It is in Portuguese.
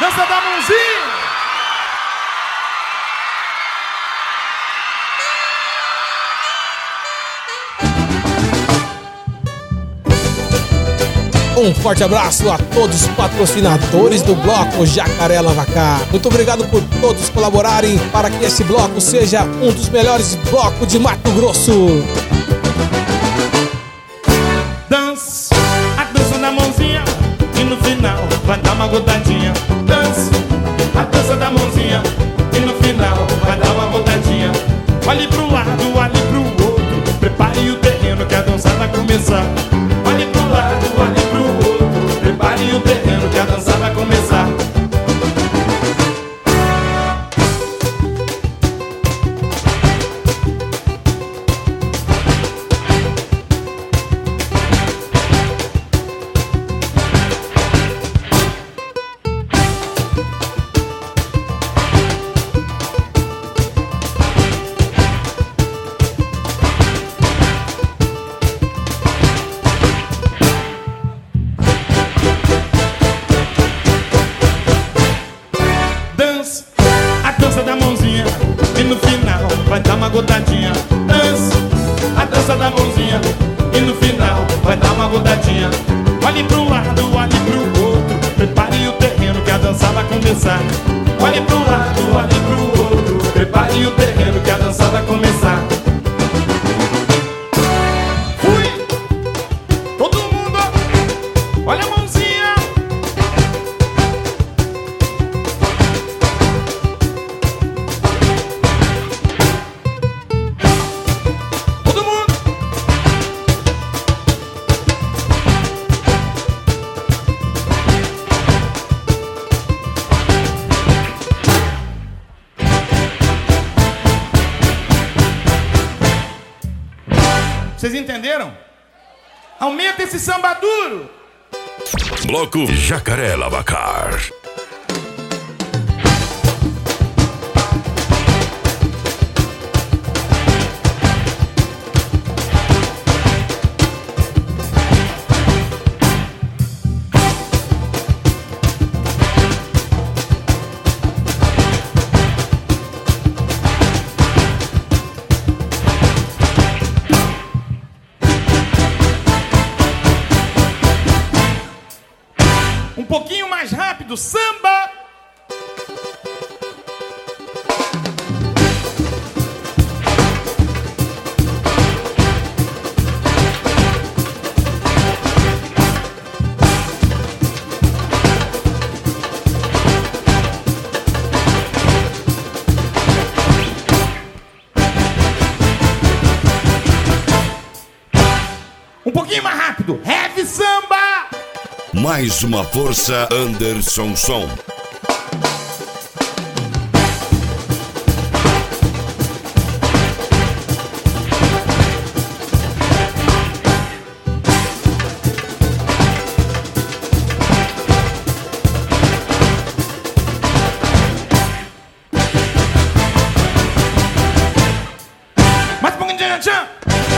Dança da mãozinha. Um forte abraço a todos os patrocinadores do bloco Jacaré Lavacar. Muito obrigado por todos colaborarem para que esse bloco seja um dos melhores blocos de Mato Grosso. Dança, a dança da mãozinha e no final vai dar uma gotadinha. Dança, a dança da mãozinha e no final vai dar uma gotadinha. Olhe pro lado, olhe pro outro, prepare o terreno que a dança vai começar. Olhe pro lado, olhe pro outro, prepare o terreno que a dança vai começar. Vai dar uma gotadinha, dança, a dança da mãozinha e no final vai dar uma gotadinha. Olhe pro lado, olhe pro outro, prepare o terreno que a dança vai começar. Olhe pro lado, olhe pro outro, prepare o terreno que a dança vai começar. Fui! Todo mundo, olha a mãozinha. Vocês entenderam? Aumenta esse samba duro. Bloco Jacaré Lavacar. Um pouquinho mais rápido, samba! Um pouquinho mais rápido, heavy samba! Mais uma força, Anderson Som. Mais um pouquinho de tchan.